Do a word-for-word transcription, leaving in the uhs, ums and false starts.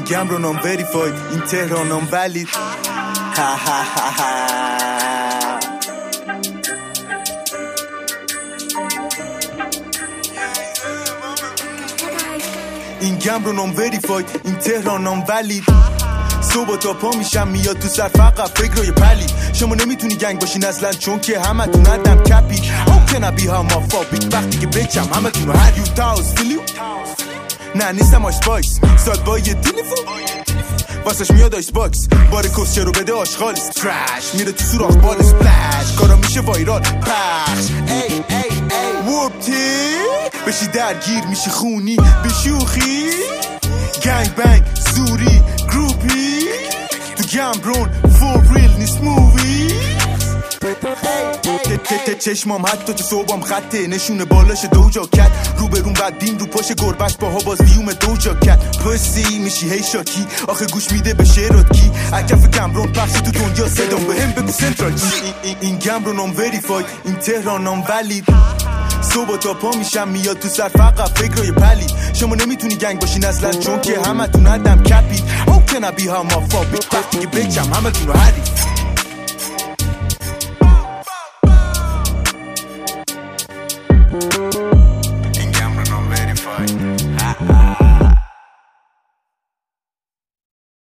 گمرون هم وریفاید این تهران هم ولید ها ها ها ها این گمرون هم وریفاید این تهران هم ولید صبح تا پا میشم میاد تو سر فقط فکرای پلی شما نمیتونی گنگ باشین اصلا چون که همه تون ادم کپی How can I be homophobic وقتی که بچم همه تون هر یو تاوز فیلیو نه نیستم آش بایس ساد با یه تلیفون واسش میاد آیس باکس بار کسچه رو بده آشغالست ترش میره تو سوراخ بال سپلش کارا میشه وایرال پخش ای ای ای وورتی بشی درگیر میشی خونی به شوخی گنگ بنگ زوری گروپی تو گمرون فور ریل نیست مووی چشمام حتی تو صوبام خطه نشونه بالاش دو جاکت رو برون بعد بیم رو پاش گربش باها باز ویوم دو جاکت پسی میشی هی شاکی آخه گوش میده به شعرات کی اکف گمرون پخشی تو دنیا صدام به هم بگو سنترال چی این گمرون هم وریفاید این تهران هم ولید صبح تا پا میشم میاد تو سر فقط فکرای پلی شما نمیتونی گنگ باشین اصلا چون که همه تون ادم کپید How can I be homophobic وقتی که بچم همه تون رو حریف